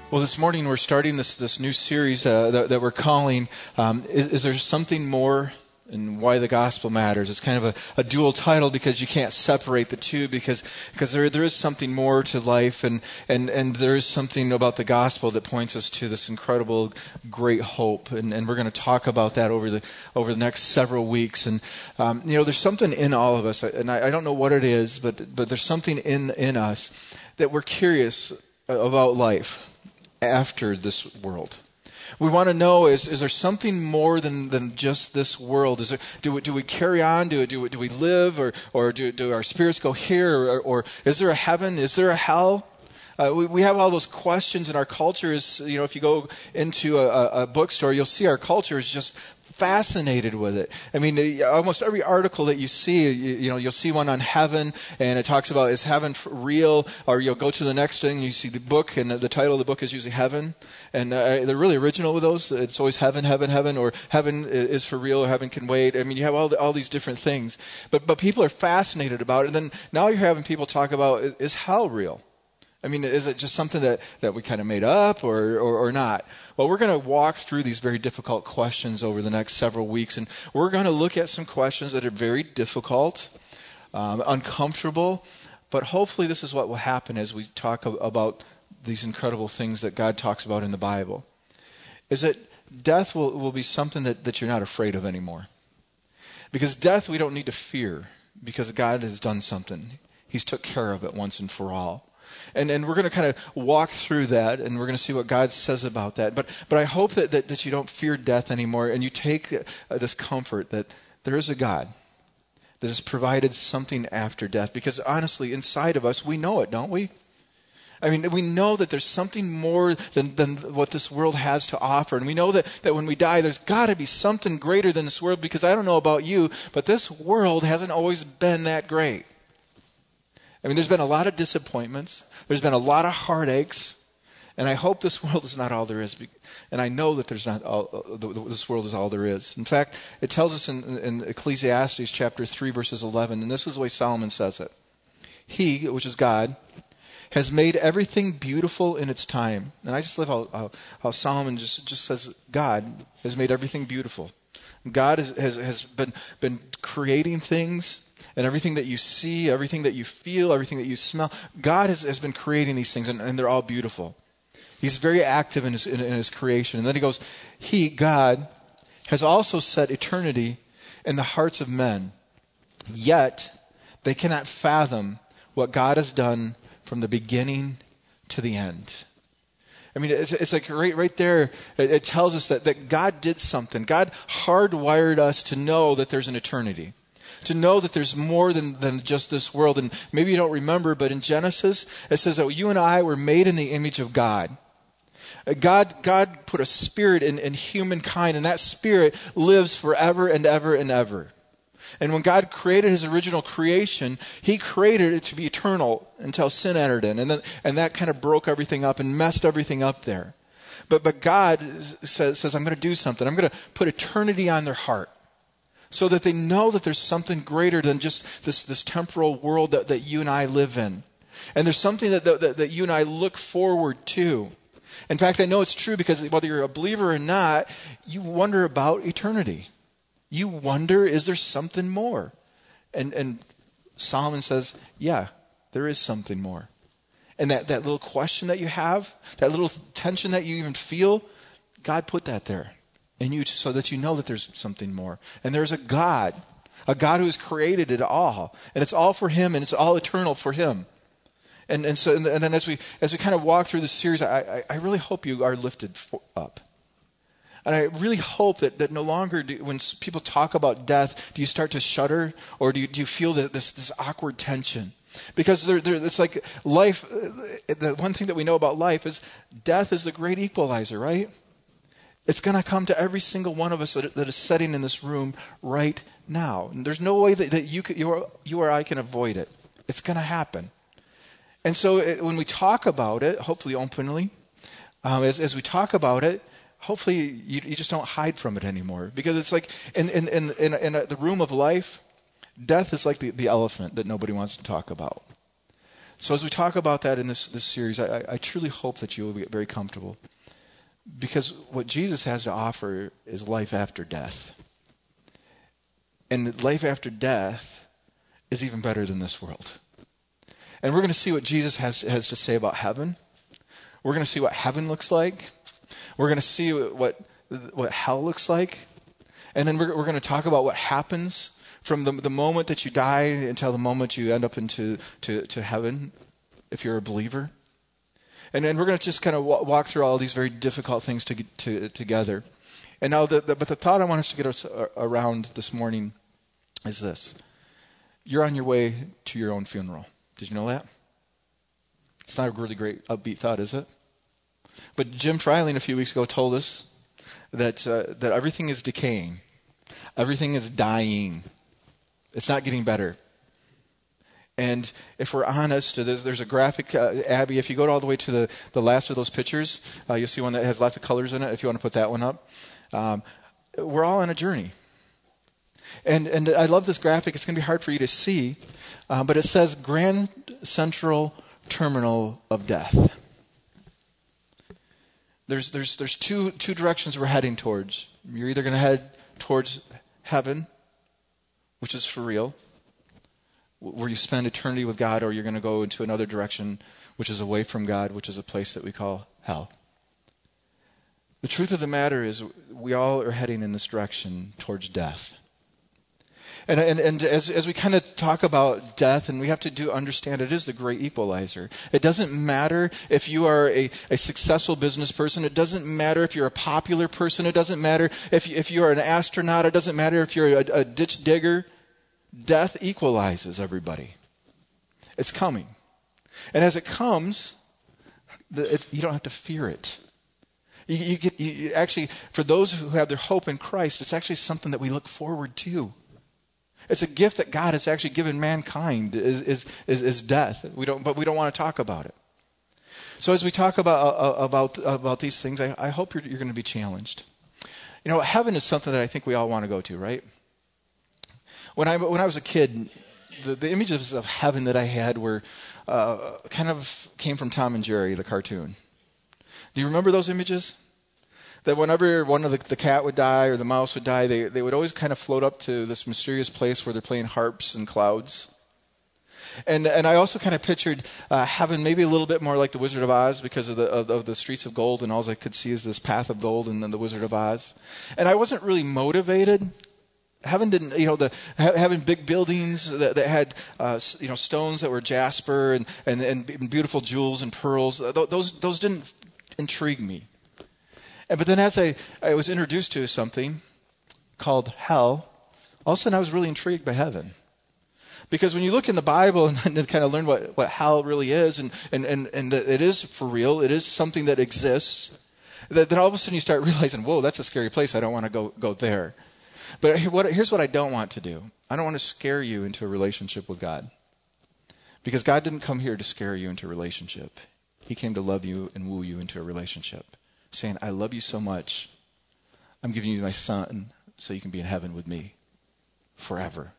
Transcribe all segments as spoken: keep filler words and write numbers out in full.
Well, this morning we're starting this this new series uh, that, that we're calling um, is, is There Something More and Why the Gospel Matters? It's kind of a, a dual title because you can't separate the two because because there there is something more to life and, and, and there is something about the gospel that points us to this incredible, great hope. And, and we're going to talk about that over the over the next several weeks. And um, you know, there's something in all of us, and I, I don't know what it is, but but there's something in in us that we're curious about life after this world. We want to know, is is there something more than, than just this world? Is there, do we, do we carry on? Do do do we live, or or do do our spirits go here, or, or is there a heaven? Is there a hell? Uh, we we have all those questions, and our culture is, you know, if you go into a, a bookstore, you'll see our culture is just fascinated with it. I mean, almost every article that you see, you, you know, you'll see one on heaven, and it talks about, is heaven real? Or you'll go to the next thing, you see the book, and the title of the book is usually Heaven. And uh, they're really original with those. It's always heaven, heaven, heaven, or heaven is for real, or heaven can wait. I mean, you have all the, all these different things. But but people are fascinated about it. And then now you're having people talk about, is hell real? I mean, is it just something that, that we kind of made up or, or, or not? Well, we're going to walk through these very difficult questions over the next several weeks, and we're going to look at some questions that are very difficult, um, uncomfortable, but hopefully this is what will happen as we talk about these incredible things that God talks about in the Bible, is that death will, will be something that, that you're not afraid of anymore. Because death we don't need to fear, because God has done something. He's took care of it once and for all. And and we're going to kind of walk through that, and we're going to see what God says about that. But but I hope that, that, that you don't fear death anymore, and you take uh, this comfort that there is a God that has provided something after death. Because honestly, inside of us, we know it, don't we? I mean, we know that there's something more than, than what this world has to offer. And we know that, that when we die, there's got to be something greater than this world, because I don't know about you, but this world hasn't always been that great. I mean, there's been a lot of disappointments. There's been a lot of heartaches. And I hope this world is not all there is. And I know that there's not all, this world is all there is. In fact, it tells us in, in Ecclesiastes chapter three, verses eleven, and this is the way Solomon says it. He, which is God, has made everything beautiful in its time. And I just love how, how, how Solomon just, just says God has made everything beautiful. God has, has, has been, been creating things. And everything that you see, everything that you feel, everything that you smell, God has, has been creating these things, and, and they're all beautiful. He's very active in his, in, in his creation. And then he goes, He, God, has also set eternity in the hearts of men, yet they cannot fathom what God has done from the beginning to the end. I mean, it's, it's like right, right there, it, it tells us that, that God did something. God hardwired us to know that there's an eternity. To know that there's more than, than just this world. And maybe you don't remember, but in Genesis, it says that you and I were made in the image of God. God, God put a spirit in, in humankind, and that spirit lives forever and ever and ever. And when God created his original creation, he created it to be eternal until sin entered in. And then, and that kind of broke everything up and messed everything up there. But, but God says, says, I'm going to do something. I'm going to put eternity on their heart, so that they know that there's something greater than just this, this temporal world that, that you and I live in. And there's something that, that, that you and I look forward to. In fact, I know it's true because whether you're a believer or not, you wonder about eternity. You wonder, is there something more? And, and Solomon says, yeah, there is something more. And that, that little question that you have, that little tension that you even feel, God put that there. And you, so that you know that there's something more. And there's a God, a God who has created it all. And it's all for him, and it's all eternal for him. And and so and then as we as we kind of walk through this series, I, I, I really hope you are lifted for, up. And I really hope that, that no longer do, when people talk about death, do you start to shudder, or do you, do you feel that this, this awkward tension? Because there, there, it's like life, the one thing that we know about life is death is the great equalizer, right? It's going to come to every single one of us that, that is sitting in this room right now. And there's no way that, that you, could, you, or, you or I can avoid it. It's going to happen. And so it, when we talk about it, hopefully openly, um, as, as we talk about it, hopefully you, you just don't hide from it anymore. Because it's like in, in, in, in, in the room of life, death is like the, the elephant that nobody wants to talk about. So as we talk about that in this, this series, I, I truly hope that you will get very comfortable. Because what Jesus has to offer is life after death. And life after death is even better than this world. And we're going to see what Jesus has, has to say about heaven. We're going to see what heaven looks like. We're going to see what what hell looks like. And then we're, we're going to talk about what happens from the, the moment that you die until the moment you end up into to, to heaven, if you're a believer. And then we're going to just kind of walk through all these very difficult things to, to, together. And now, the, the, but the thought I want us to get us around this morning is this. You're on your way to your own funeral. Did you know that? It's not a really great upbeat thought, is it? But Jim Freiling a few weeks ago told us that uh, that everything is decaying. Everything is dying. It's not getting better. And if we're honest, there's, there's a graphic, uh, Abby, if you go all the way to the, the last of those pictures, uh, you'll see one that has lots of colors in it, if you want to put that one up. Um, we're all on a journey. And and I love this graphic. It's going to be hard for you to see, uh, but it says Grand Central Terminal of Death. There's there's there's two two directions we're heading towards. You're either going to head towards heaven, which is for real, where you spend eternity with God, or you're going to go into another direction, which is away from God, which is a place that we call hell. The truth of the matter is we all are heading in this direction towards death. And, and, and as, as we kind of talk about death, and we have to do understand it is the great equalizer. It doesn't matter if you are a, a successful business person. It doesn't matter if you're a popular person. It doesn't matter if, if you're an astronaut. It doesn't matter if you're a, a ditch digger. Death equalizes everybody. It's coming. And as it comes, the, it, you don't have to fear it. You, you get you, actually, for those who have their hope in Christ, it's actually something that we look forward to. It's a gift that God has actually given mankind is, is, is, is death. We don't, but we don't want to talk about it. So as we talk about uh, about about these things, I, I hope you're, you're going to be challenged. You know, heaven is something that I think we all want to go to, right? When I when I was a kid, the, the images of heaven that I had were uh, kind of came from Tom and Jerry, the cartoon. Do you remember those images? That whenever one of the, the cat would die or the mouse would die, they, they would always kind of float up to this mysterious place where they're playing harps and clouds. And and I also kind of pictured uh, heaven maybe a little bit more like the Wizard of Oz because of the of, of the streets of gold, and all I could see is this path of gold and then the Wizard of Oz. And I wasn't really motivated. Heaven didn't, you know, the having big buildings that, that had, uh, you know, stones that were jasper and, and, and beautiful jewels and pearls. Those those didn't intrigue me. And, but then as I, I was introduced to something called hell, all of a sudden I was really intrigued by heaven. Because when you look in the Bible and, and kind of learn what, what hell really is, and, and, and, and it is for real, it is something that exists, that, then all of a sudden you start realizing, whoa, that's a scary place, I don't want to go, go there. But what, here's what I don't want to do. I don't want to scare you into a relationship with God. Because God didn't come here to scare you into a relationship. He came to love you and woo you into a relationship. Saying, I love you so much, I'm giving you my son so you can be in heaven with me forever.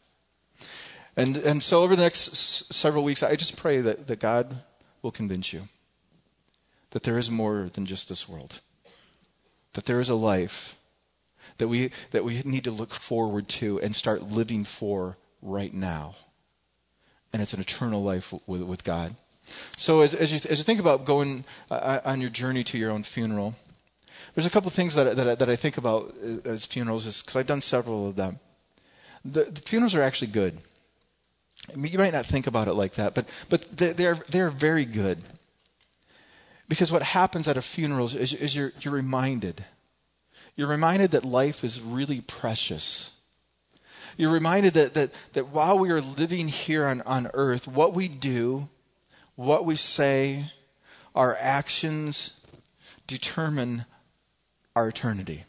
And and so over the next s- several weeks, I just pray that, that God will convince you that there is more than just this world. That there is a life that we that we need to look forward to and start living for right now. And it's an eternal life with, with God. So as, as, you, as you think about going uh, on your journey to your own funeral, there's a couple things that, that, that I think about as funerals, because I've done several of them. The, the funerals are actually good. I mean, you might not think about it like that, but but they're they're very good. Because what happens at a funeral is, is, is you're you're reminded. You're reminded that life is really precious. You're reminded that that, that while we are living here on, on earth, what we do, what we say, our actions determine our eternity.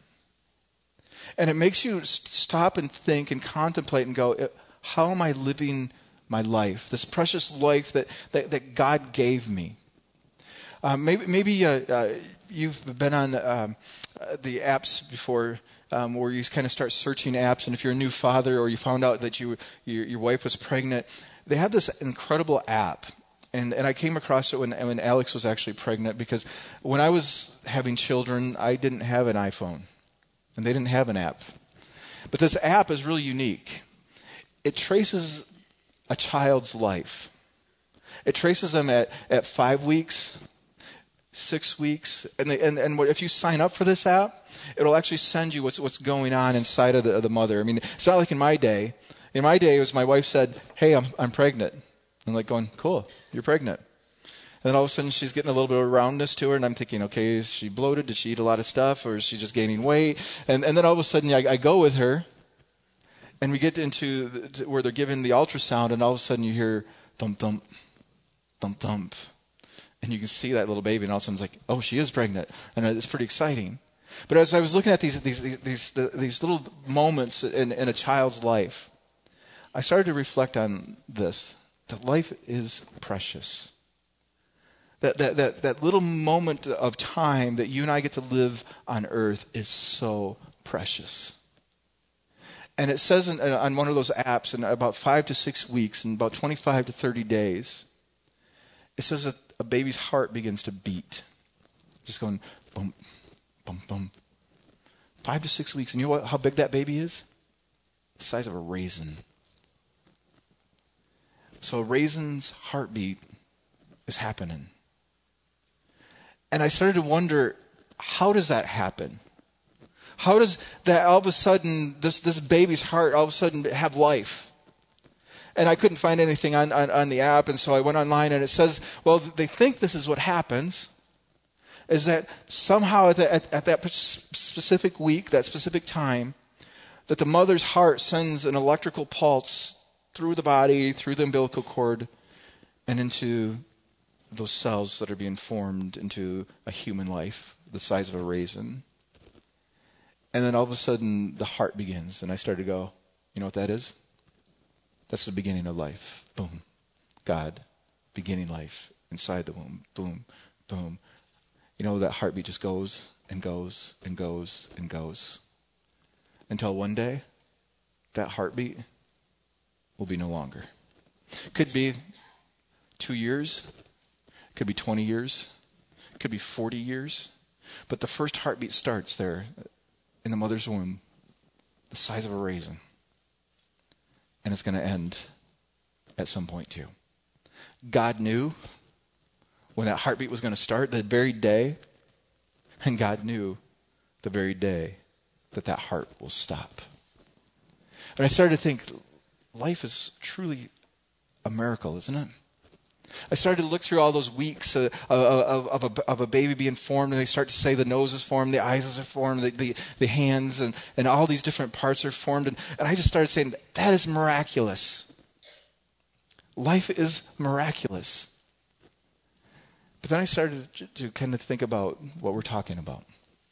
And it makes you stop and think and contemplate and go, how am I living my life? This precious life that, that, that God gave me. Uh, maybe maybe uh, uh, you've been on um, uh, the apps before um, where you kind of start searching apps, and if you're a new father or you found out that you your, your wife was pregnant, they have this incredible app And and I came across it when when Alex was actually pregnant, because when I was having children, I didn't have an iPhone, and they didn't have an app. But this app is really unique. It traces a child's life. It traces them at, at five weeks, six weeks, and, they, and and if you sign up for this app, it'll actually send you what's what's going on inside of the, of the mother. I mean, it's not like in my day. In my day, it was my wife said, "Hey, I'm I'm pregnant." I'm like going, "Cool, you're pregnant." And then all of a sudden she's getting a little bit of roundness to her, and I'm thinking, okay, is she bloated? Did she eat a lot of stuff, or is she just gaining weight? And and then all of a sudden I, I go with her, and we get into the, where they're giving the ultrasound, and all of a sudden you hear thump thump, thump thump, and you can see that little baby, and all of a sudden it's like, oh, she is pregnant, and it's pretty exciting. But as I was looking at these these these these, these little moments in, in a child's life, I started to reflect on this: that life is precious. That, that, that, that little moment of time that you and I get to live on earth is so precious. And it says in, on one of those apps, in about five to six weeks, in about twenty-five to thirty days, it says that a baby's heart begins to beat. Just going boom, boom, boom. Five to six weeks. And you know what, how big that baby is? The size of a raisin. So a raisin's heartbeat is happening. And I started to wonder, how does that happen? How does that all of a sudden, this, this baby's heart all of a sudden have life? And I couldn't find anything on, on, on the app, and so I went online, and it says, well, they think this is what happens, is that somehow at, the, at, at that specific week, that specific time, that the mother's heart sends an electrical pulse through the body, through the umbilical cord, and into those cells that are being formed into a human life, the size of a raisin. And then all of a sudden, the heart begins, and I started to go, you know what that is? That's the beginning of life. Boom. God, beginning life inside the womb. Boom, boom. You know, that heartbeat just goes and goes and goes and goes until one day, that heartbeat will be no longer. Could be two years. Could be twenty years. Could be forty years. But the first heartbeat starts there in the mother's womb, the size of a raisin. And it's going to end at some point too. God knew when that heartbeat was going to start, the very day, and God knew the very day that that heart will stop. And I started to think, life is truly a miracle, isn't it? I started to look through all those weeks uh, of, of, of, a, of a baby being formed, and they start to say the nose is formed, the eyes are formed, the, the, the hands, and, and all these different parts are formed. And, and I just started saying, that is miraculous. Life is miraculous. But then I started to, to kind of think about what we're talking about.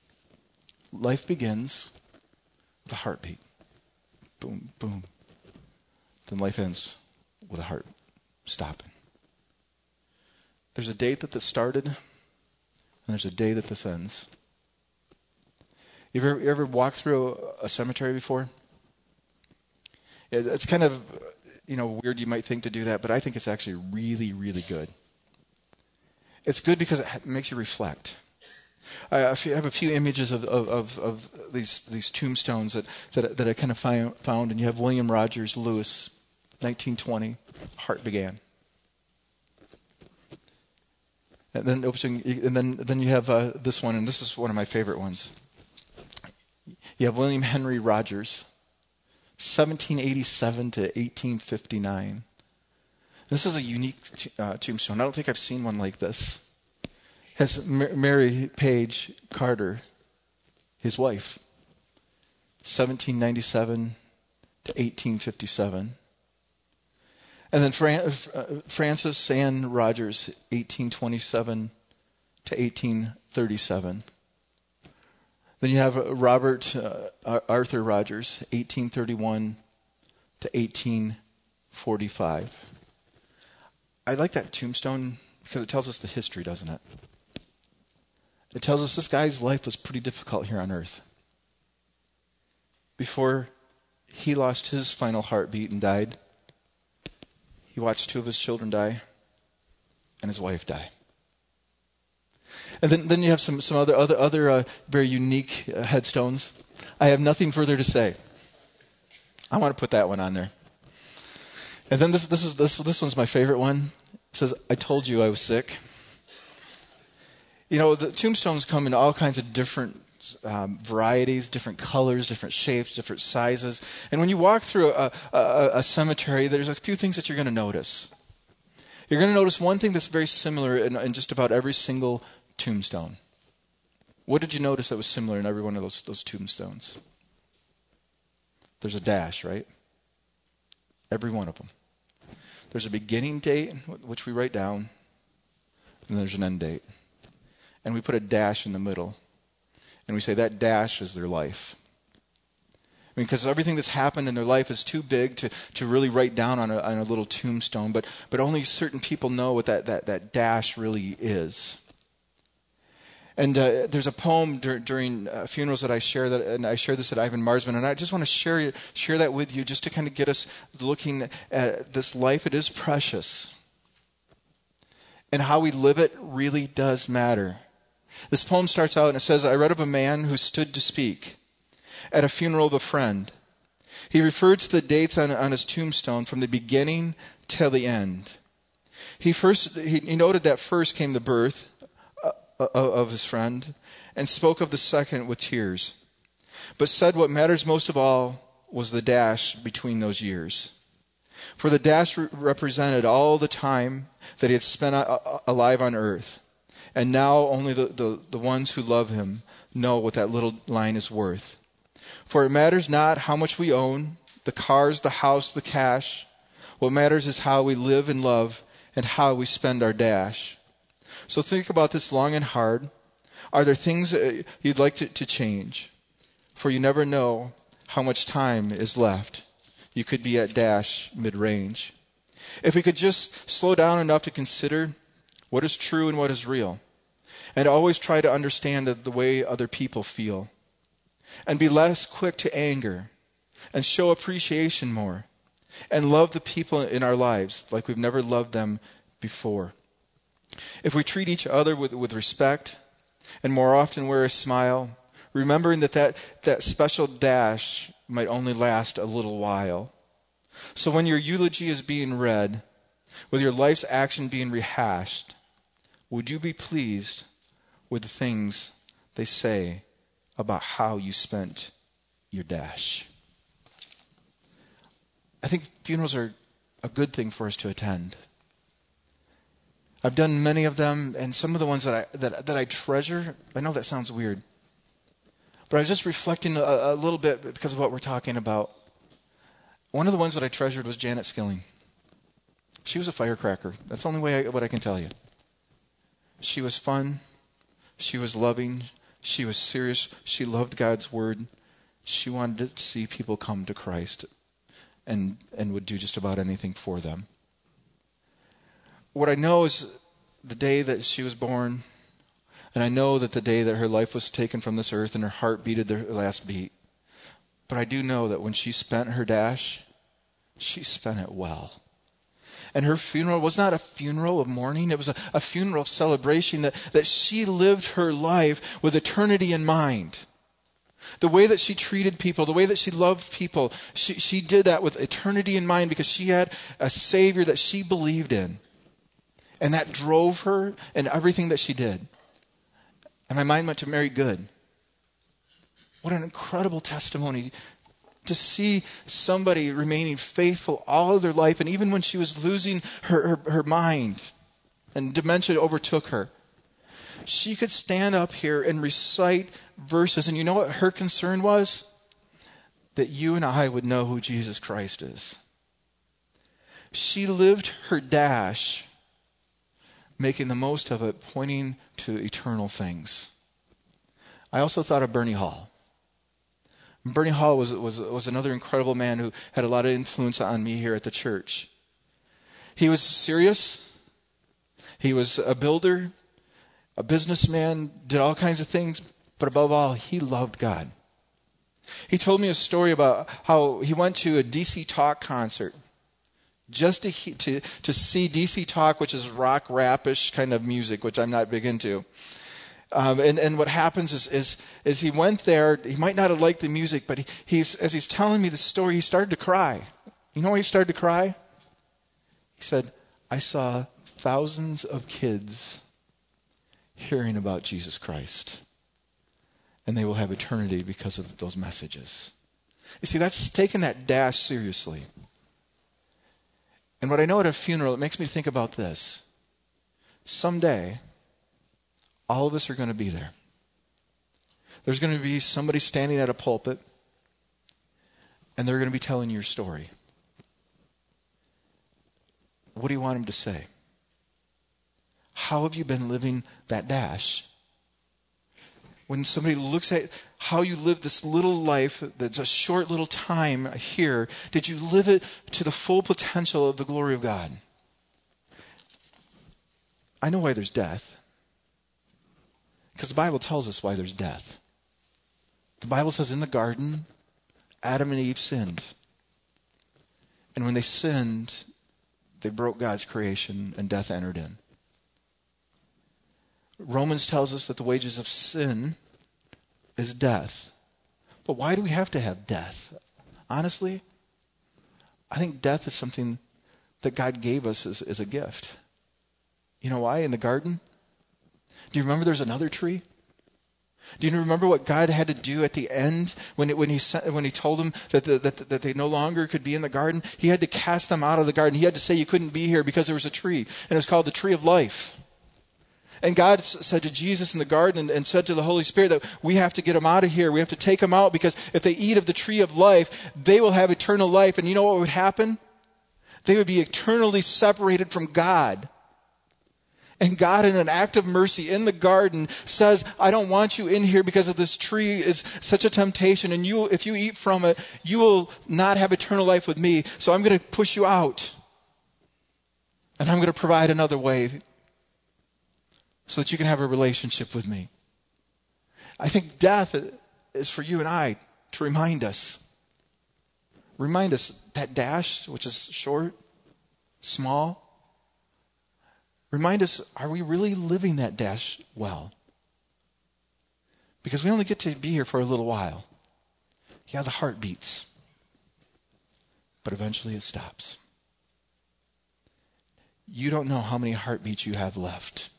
Life begins with a heartbeat. Boom, boom. Then life ends with a heart stopping. There's a date that this started, and there's a day that this ends. You ever, you ever walked through a, a cemetery before? It's kind of, you know, weird you might think to do that, but I think it's actually really, really good. It's good because it makes you reflect. I have a few images of, of, of, of these these tombstones that, that, that I kind of found, and you have William Rogers Lewis, nineteen twenty, heart began. And then, and then, then you have uh, this one, and this is one of my favorite ones. You have William Henry Rogers, seventeen eighty-seven to eighteen fifty-nine. This is a unique t- uh, tombstone. I don't think I've seen one like this. It has Mar- Mary Page Carter, his wife, seventeen ninety-seven to eighteen fifty-seven. And then Fran- uh, Frances Ann Rogers, eighteen twenty-seven to eighteen thirty-seven. Then you have Robert uh, Arthur Rogers, eighteen thirty-one to eighteen forty-five. I like that tombstone because it tells us the history, doesn't it? It tells us this guy's life was pretty difficult here on earth. Before he lost his final heartbeat and died, he watched two of his children die. and his wife die. And then, then you have some, some other other other uh, very unique uh, headstones. I have nothing further to say. I want to put that one on there. And then this this is this this one's my favorite one. It says, "I told you I was sick." You know, the tombstones come in all kinds of different um, varieties, different colors, different shapes, different sizes. And when you walk through a, a, a cemetery, there's a few things that you're going to notice. You're going to notice one thing that's very similar in, in just about every single tombstone. What did you notice that was similar in every one of those those tombstones? There's a dash, right? Every one of them. There's a beginning date, which we write down, and there's an end date. And we put a dash in the middle, and we say that dash is their life. I mean, because everything that's happened in their life is too big to, to really write down on a, on a little tombstone, but but only certain people know what that, that, that dash really is. And uh, there's a poem dur- during uh, funerals that I share, that, and I share this at Ivan Marsman, and I just want to share share that with you, just to kind of get us looking at this life. It is precious, and how we live it really does matter. This poem starts out and it says, "I read of a man who stood to speak at a funeral of a friend. He referred to the dates on, on his tombstone from the beginning till the end. He first he, he noted that first came the birth of his friend, and spoke of the second with tears, but said what matters most of all was the dash between those years. For the dash re- represented all the time that he had spent a- a- alive on earth, and now only the, the, the ones who love him know what that little line is worth. For it matters not how much we own, the cars, the house, the cash. What matters is how we live and love, and how we spend our dash. So think about this long and hard. Are there things you'd like to, to change? For you never know how much time is left. You could be at dash mid-range. If we could just slow down enough to consider what is true and what is real, and always try to understand the, the way other people feel, and be less quick to anger, and show appreciation more, and love the people in our lives like we've never loved them before. If we treat each other with, with respect, and more often wear a smile, remembering that, that that special dash might only last a little while. So when your eulogy is being read, with your life's action being rehashed, would you be pleased with the things they say about how you spent your dash? I think funerals are a good thing for us to attend. I've done many of them, and some of the ones that I that, that I treasure, I know that sounds weird, but I was just reflecting a, a little bit because of what we're talking about. One of the ones that I treasured was Janet Skilling. She was a firecracker. That's the only way I, what I can tell you. She was fun. She was loving. She was serious. She loved God's word. She wanted to see people come to Christ, and and would do just about anything for them. What I know is the day that she was born, and I know that the day that her life was taken from this earth and her heart beated her last beat. But I do know that when she spent her dash, she spent it well. And her funeral was not a funeral of mourning. It was a, a funeral of celebration, that, that she lived her life with eternity in mind. The way that she treated people, the way that she loved people, she, she did that with eternity in mind because she had a Savior that she believed in. And that drove her in everything that she did. And my mind went to Mary Good. What an incredible testimony to see somebody remaining faithful all of their life, and even when she was losing her, her, her mind and dementia overtook her, she could stand up here and recite verses. And you know what her concern was? That you and I would know who Jesus Christ is. She lived her dash, making the most of it, pointing to eternal things. I also thought of Bernie Hall. Bernie Hall was, was, was another incredible man who had a lot of influence on me here at the church. He was serious. He was a builder, a businessman, did all kinds of things, but above all, he loved God. He told me a story about how he went to a D C Talk concert. just to, he, to to see D C Talk, which is rock rapish kind of music, which I'm not big into. Um, and, and what happens is, is is he went there. He might not have liked the music, but he, he's as he's telling me the story, he started to cry. You know why he started to cry? He said, I saw thousands of kids hearing about Jesus Christ, and they will have eternity because of those messages. You see, that's taking that dash seriously. And what I know at a funeral, it makes me think about this. Someday, all of us are going to be there. There's going to be somebody standing at a pulpit, and they're going to be telling your story. What do you want them to say? How have you been living that dash? When somebody looks at how you live this little life, that's a short little time here, did you live it to the full potential of the glory of God? I know why there's death. Because the Bible tells us why there's death. The Bible says in the garden, Adam and Eve sinned. And when they sinned, they broke God's creation and death entered in. Romans tells us that the wages of sin is death. But why do we have to have death? Honestly, I think death is something that God gave us as, as a gift. You know why? In the garden, do you remember there's another tree? Do you remember what God had to do at the end when it, when he sent, when he told them that, the, that that they no longer could be in the garden? He had to cast them out of the garden. He had to say you couldn't be here because there was a tree, and it was called the tree of life. And God said to Jesus in the garden and, and said to the Holy Spirit that we have to get them out of here. We have to take them out because if they eat of the tree of life, they will have eternal life. And you know what would happen? They would be eternally separated from God. And God, in an act of mercy in the garden, says, I don't want you in here because of this tree is such a temptation. And you, if you eat from it, you will not have eternal life with me. So I'm going to push you out. And I'm going to provide another way so that you can have a relationship with me. I think death is for you and I to remind us. Remind us that dash, which is short, small. Remind us, are we really living that dash well? Because we only get to be here for a little while. Yeah, the heart beats. But eventually it stops. You don't know how many heartbeats you have left.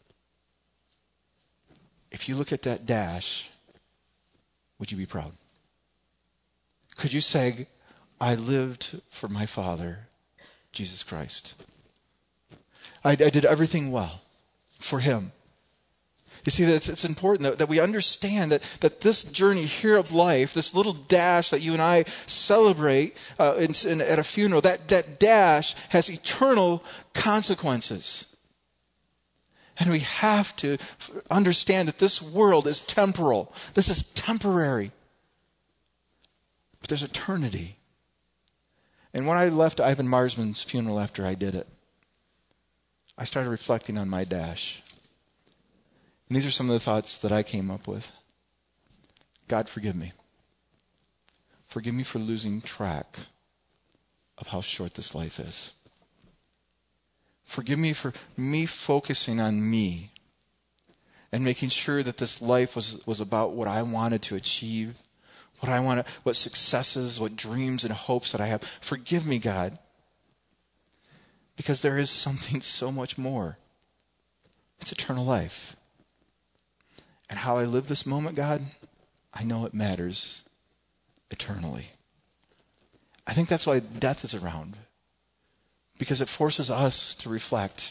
If you look at that dash, would you be proud? Could you say, I lived for my Father, Jesus Christ. I, I did everything well for Him. You see, it's, it's important that, that we understand that, that this journey here of life, this little dash that you and I celebrate uh, in, in, at a funeral, that, that dash has eternal consequences. And we have to understand that this world is temporal. This is temporary. But there's eternity. And when I left Ivan Marsman's funeral after I did it, I started reflecting on my dash. And these are some of the thoughts that I came up with. God, forgive me. Forgive me for losing track of how short this life is. Forgive me for me focusing on me and making sure that this life was, was about what I wanted to achieve, what I want, what successes, what dreams and hopes that I have. Forgive me, God, because there is something so much more. It's eternal life. And how I live this moment, God, I know it matters eternally. I think that's why death is around. Because it forces us to reflect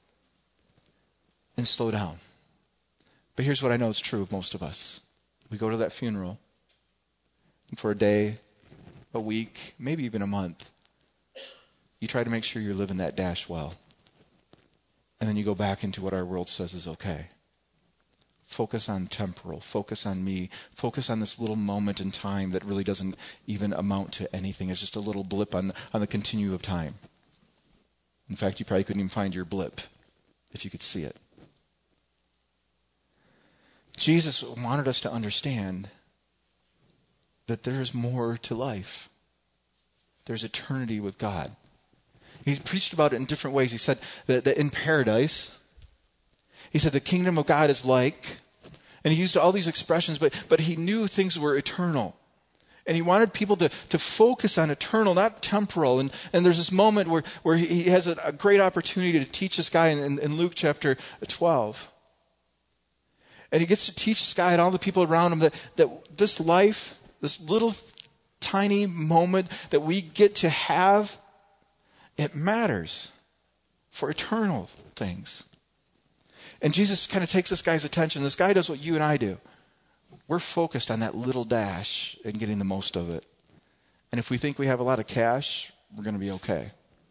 and slow down. But here's what I know is true of most of us. We go to that funeral, and for a day, a week, maybe even a month, you try to make sure you're living that dash well. And then you go back into what our world says is okay. Focus on temporal. Focus on me. Focus on this little moment in time that really doesn't even amount to anything. It's just a little blip on, on the continuum of time. In fact, you probably couldn't even find your blip if you could see it. Jesus wanted us to understand that there is more to life. There's eternity with God. He preached about it in different ways. He said that, that in paradise, he said the kingdom of God is like, and he used all these expressions, but, but he knew things were eternal. And he wanted people to, to focus on eternal, not temporal. And, and there's this moment where, where he has a, a great opportunity to teach this guy in, in Luke chapter twelve. And he gets to teach this guy and all the people around him that, that this life, this little tiny moment that we get to have, it matters for eternal things. And Jesus kind of takes this guy's attention. This guy does what you and I do. We're focused on that little dash and getting the most of it. And if we think we have a lot of cash, we're going to be okay.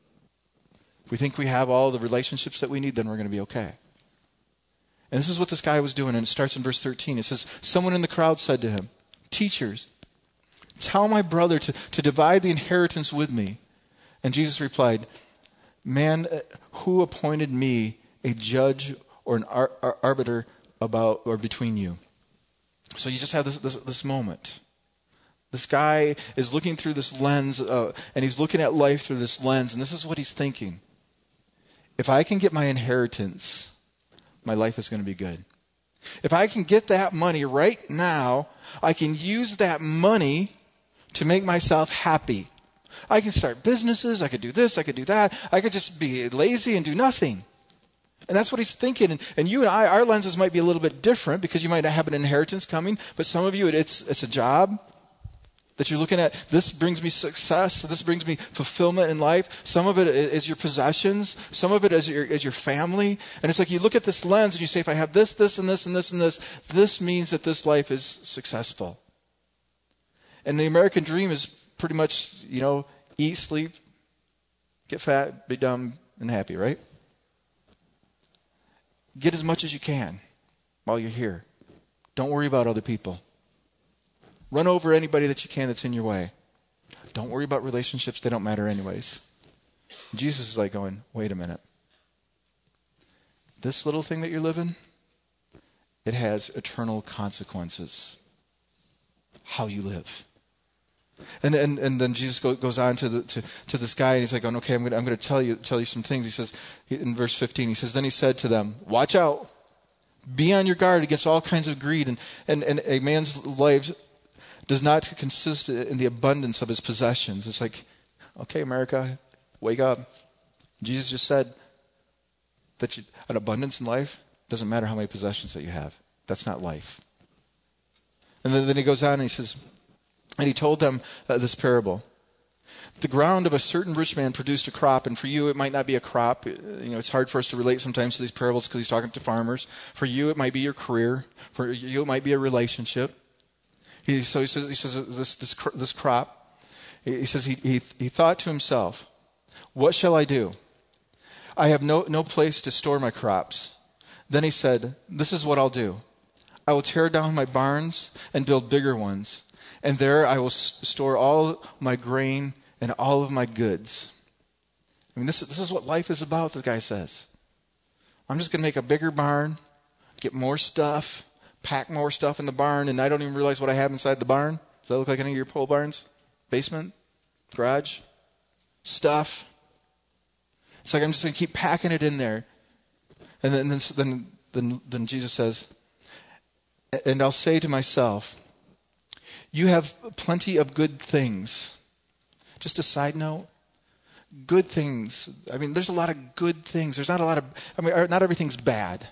If we think we have all the relationships that we need, then we're going to be okay. And this is what this guy was doing, and it starts in verse thirteen. It says, someone in the crowd said to him, "Teachers, tell my brother to, to divide the inheritance with me." And Jesus replied, "Man, who appointed me a judge or an ar- ar- arbiter about or between you?" So you just have this, this, this moment. This guy is looking through this lens, uh, and he's looking at life through this lens, and this is what he's thinking. If I can get my inheritance, my life is going to be good. If I can get that money right now, I can use that money to make myself happy. I can start businesses, I could do this, I could do that, I could just be lazy and do nothing. And that's what he's thinking. And, and you and I, our lenses might be a little bit different because you might not have an inheritance coming. But some of you, it's it's a job that you're looking at. This brings me success. This brings me fulfillment in life. Some of it is your possessions. Some of it is your, is your family. And it's like you look at this lens and you say, if I have this, this, and this, and this, and this, this means that this life is successful. And the American dream is pretty much, you know, eat, sleep, get fat, be dumb, and happy, right? Get as much as you can while you're here. Don't worry about other people. Run over anybody that you can that's in your way. Don't worry about relationships. They don't matter anyways. Jesus is like going, wait a minute. This little thing that you're living, it has eternal consequences. How you live. And and, and then Jesus go, goes on to the to, to this guy, and he's like, going, okay, I'm going I'm going to tell you tell you some things. He says in verse fifteen, he says, then he said to them, watch out, be on your guard against all kinds of greed, and and, and a man's life does not consist in the abundance of his possessions. It's like, okay, America, wake up. Jesus just said that you, an abundance in life doesn't matter how many possessions that you have. That's not life. And then, then he goes on and he says. And he told them uh, this parable. The ground of a certain rich man produced a crop, and for you it might not be a crop. You know, it's hard for us to relate sometimes to these parables because he's talking to farmers. For you it might be your career. For you it might be a relationship. He, so he says, he says this this this crop. He says he, he he thought to himself, what shall I do? I have no no place to store my crops. Then he said, this is what I'll do. I will tear down my barns and build bigger ones. And there I will store all my grain and all of my goods. I mean, this, this is what life is about, the guy says. I'm just going to make a bigger barn, get more stuff, pack more stuff in the barn, and I don't even realize what I have inside the barn. Does that look like any of your pole barns? Basement? Garage? Stuff? It's like I'm just going to keep packing it in there. And then, then, then, then Jesus says, and I'll say to myself, you have plenty of good things. Just a side note, good things. I mean, there's a lot of good things. There's not a lot of, I mean, not everything's bad.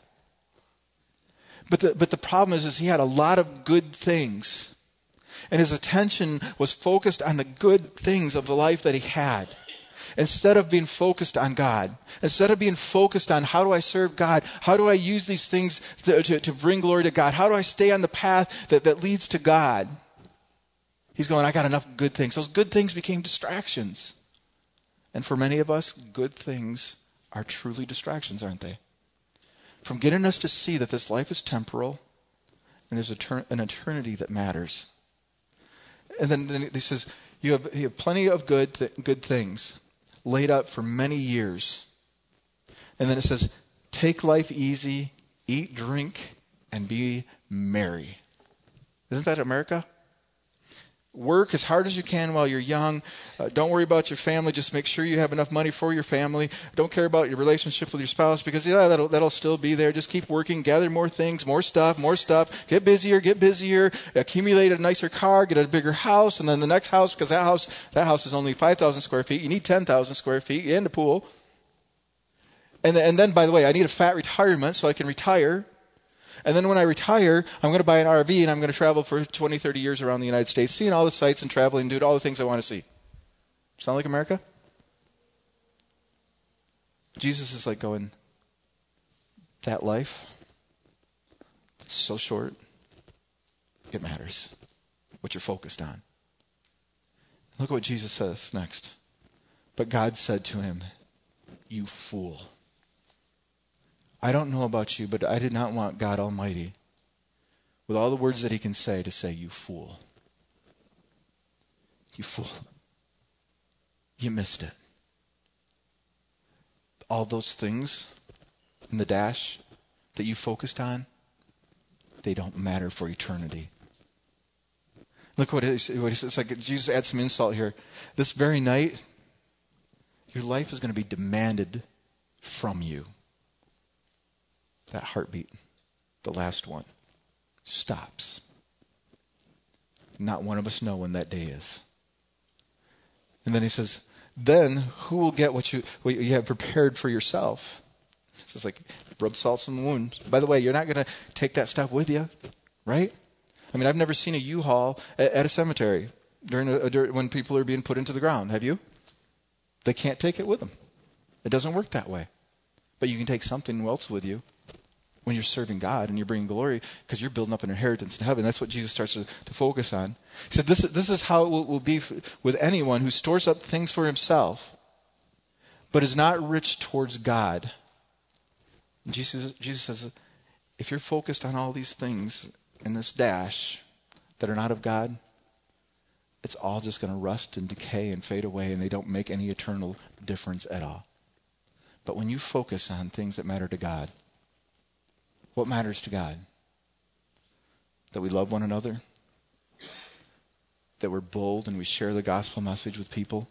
But the, but the problem is, is he had a lot of good things. And his attention was focused on the good things of the life that he had. Instead of being focused on God. Instead of being focused on how do I serve God? How do I use these things to, to, to bring glory to God? How do I stay on the path that, that leads to God? He's going, I got enough good things. Those good things became distractions. And for many of us, good things are truly distractions, aren't they? From getting us to see that this life is temporal and there's an eternity that matters. And then, then he says, you have, you have plenty of good, th- good things laid up for many years. And then it says, take life easy, eat, drink, and be merry. Isn't that America? Work as hard as you can while you're young. Uh, don't worry about your family. Just make sure you have enough money for your family. Don't care about your relationship with your spouse because, yeah, that'll, that'll still be there. Just keep working. Gather more things, more stuff, more stuff. Get busier, get busier. Accumulate a nicer car. Get a bigger house. And then the next house, because that house that house is only five thousand square feet. You need ten thousand square feet and a pool. And, and then, by the way, I need a fat retirement so I can retire. And then when I retire, I'm going to buy an R V and I'm going to travel for twenty, thirty years around the United States, seeing all the sights and traveling, doing all the things I want to see. Sound like America? Jesus is like going, that life, it's so short, it matters what you're focused on. Look at what Jesus says next. But God said to him, you fool. I don't know about you, but I did not want God Almighty, with all the words that he can say, to say, you fool. You fool. You missed it. All those things in the dash that you focused on, they don't matter for eternity. Look what it is. It's like Jesus adds some insult here. This very night, your life is going to be demanded from you. That heartbeat, the last one, stops. Not one of us know when that day is. And then he says, then who will get what you what you have prepared for yourself? So it's like, rub salt in the wound. By the way, you're not going to take that stuff with you, right? I mean, I've never seen a U-Haul at, at a cemetery during a, during, when people are being put into the ground. Have you? They can't take it with them. It doesn't work that way. But you can take something else with you when you're serving God and you're bringing glory, because you're building up an inheritance in heaven. That's what Jesus starts to, to focus on. He said, this, this is how it will, will be f- with anyone who stores up things for himself, but is not rich towards God. And Jesus, Jesus says, if you're focused on all these things in this dash that are not of God, it's all just going to rust and decay and fade away, and they don't make any eternal difference at all. But when you focus on things that matter to God, what matters to God? That we love one another? That we're bold and we share the gospel message with people?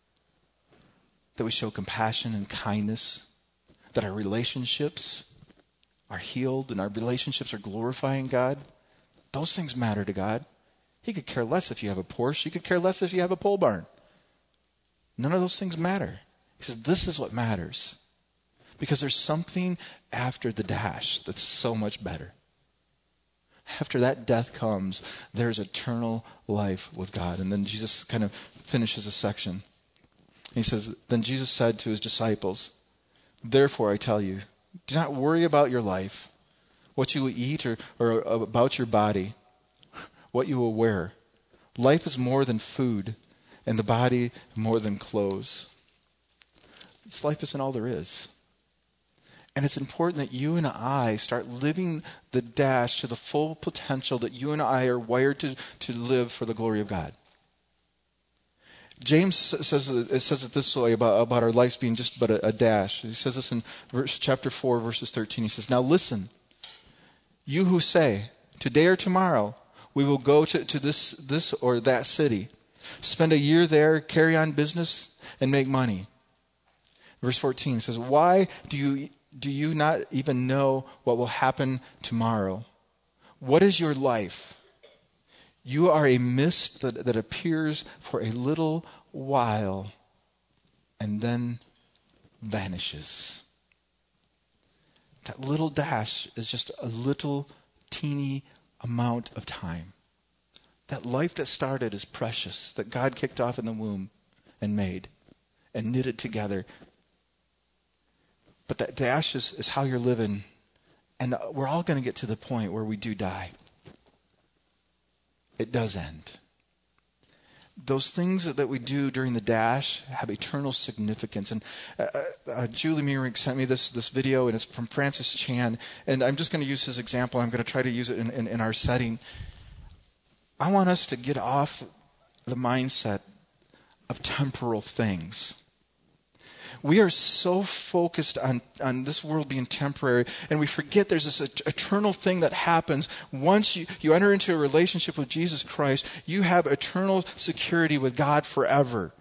That we show compassion and kindness? That our relationships are healed and our relationships are glorifying God? Those things matter to God. He could care less if you have a Porsche. He could care less if you have a pole barn. None of those things matter. He says, this is what matters. Because there's something after the dash that's so much better. After that death comes, there's eternal life with God. And then Jesus kind of finishes a section. He says, then Jesus said to his disciples, therefore I tell you, do not worry about your life, what you will eat, or, or about your body, what you will wear. Life is more than food, and the body more than clothes. This life isn't all there is. And it's important that you and I start living the dash to the full potential that you and I are wired to, to live for the glory of God. James says it says it this way about, about our lives being just but a, a dash. He says this in verse, chapter four, verses thirteen. He says, now listen, you who say, today or tomorrow we will go to, to this, this or that city, spend a year there, carry on business, and make money. Verse fourteen says, why do you do you not even know what will happen tomorrow? What is your life? You are a mist that, that appears for a little while and then vanishes. That little dash is just a little teeny amount of time. That life that started is precious, that God kicked off in the womb and made and knitted together. But that dash is, is how you're living. And we're all going to get to the point where we do die. It does end. Those things that we do during the dash have eternal significance. And uh, uh, Julie Meering sent me this, this video, and it's from Francis Chan. And I'm just going to use his example. I'm going to try to use it in, in, in our setting. I want us to get off the mindset of temporal things. We are so focused on, on this world being temporary, and we forget there's this eternal thing that happens. Once you, you enter into a relationship with Jesus Christ, you have eternal security with God forever.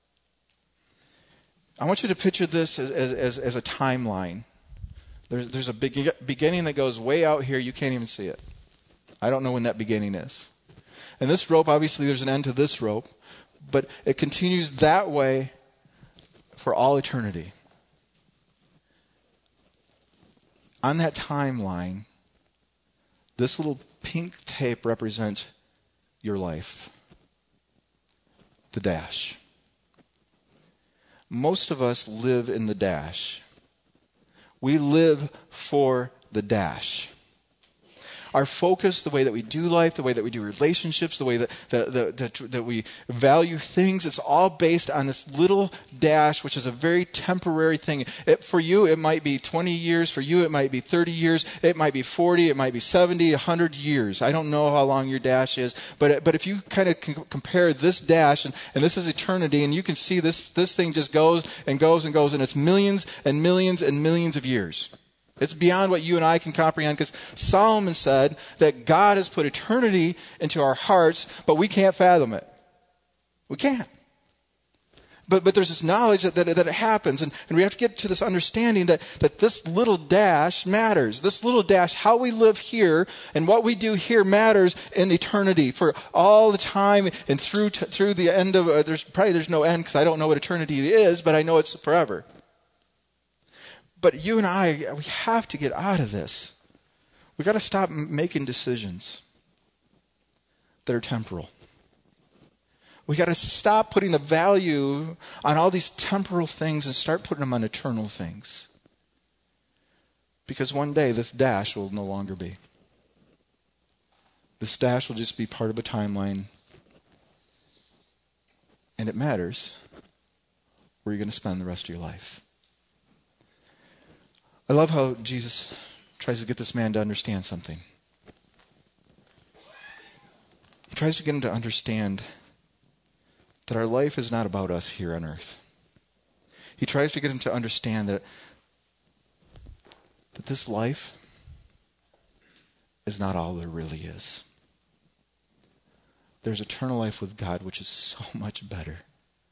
I want you to picture this as, as, as a timeline. There's, there's a big beginning that goes way out here. You can't even see it. I don't know when that beginning is. And this rope, obviously, there's an end to this rope, but it continues that way for all eternity. On that timeline, this little pink tape represents your life. The dash. Most of us live in the dash. We live for the dash. Our focus, the way that we do life, the way that we do relationships, the way that, that, that, that, that we value things, it's all based on this little dash, which is a very temporary thing. It, for you, it might be twenty years. For you, it might be thirty years. It might be forty. It might be seventy, one hundred years. I don't know how long your dash is. But but if you kind of c- compare this dash, and, and this is eternity, and you can see this, this thing just goes and goes and goes, and it's millions and millions and millions of years. It's beyond what you and I can comprehend, because Solomon said that God has put eternity into our hearts, but we can't fathom it. We can't. But but there's this knowledge that, that, that it happens, and, and we have to get to this understanding that, that this little dash matters. This little dash, how we live here and what we do here matters in eternity for all the time and through t- through the end of, uh, there's probably there's no end because I don't know what eternity is, but I know it's forever. But you and I, we have to get out of this. We've got to stop making decisions that are temporal. We've got to stop putting the value on all these temporal things and start putting them on eternal things. Because one day this dash will no longer be. This dash will just be part of a timeline. And it matters where you're going to spend the rest of your life. I love how Jesus tries to get this man to understand something. He tries to get him to understand that our life is not about us here on earth. He tries to get him to understand that, that this life is not all there really is. There's eternal life with God, which is so much better.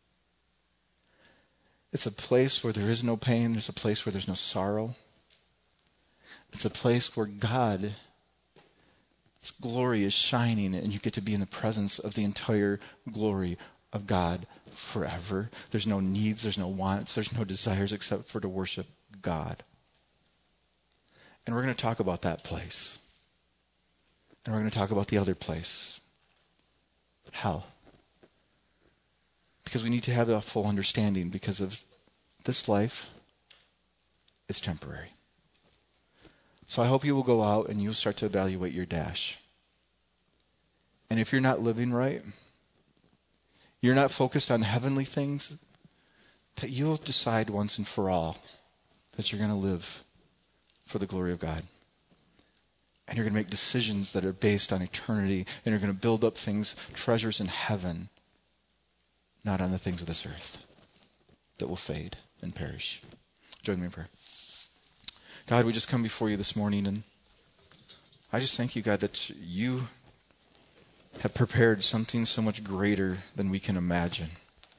It's a place where there is no pain. There's a place where there's no sorrow. It's a place where God's glory is shining, and you get to be in the presence of the entire glory of God forever. There's no needs, there's no wants, there's no desires except for to worship God. And we're going to talk about that place. And we're going to talk about the other place, hell. Because we need to have a full understanding, because of this life is temporary. So I hope you will go out and you'll start to evaluate your dash. And if you're not living right, you're not focused on heavenly things, that you'll decide once and for all that you're going to live for the glory of God. And you're going to make decisions that are based on eternity, and you're going to build up things, treasures in heaven, not on the things of this earth that will fade and perish. Join me in prayer. God, we just come before you this morning, and I just thank you, God, that you have prepared something so much greater than we can imagine.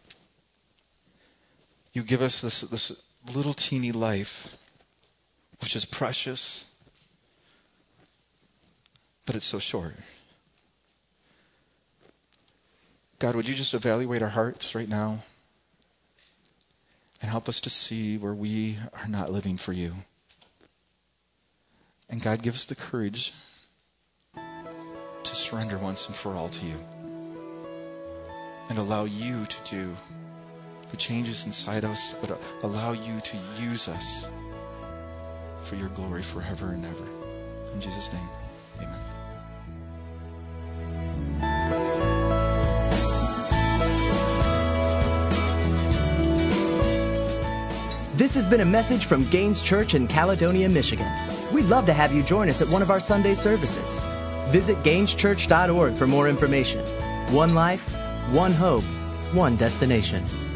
You give us this, this little teeny life, which is precious, but it's so short. God, would you just evaluate our hearts right now and help us to see where we are not living for you. And God, give us the courage to surrender once and for all to you and allow you to do the changes inside us, but allow you to use us for your glory forever and ever. In Jesus' name, amen. This has been a message from Gaines Church in Caledonia, Michigan. We'd love to have you join us at one of our Sunday services. Visit gaines church dot org for more information. One life, one hope, one destination.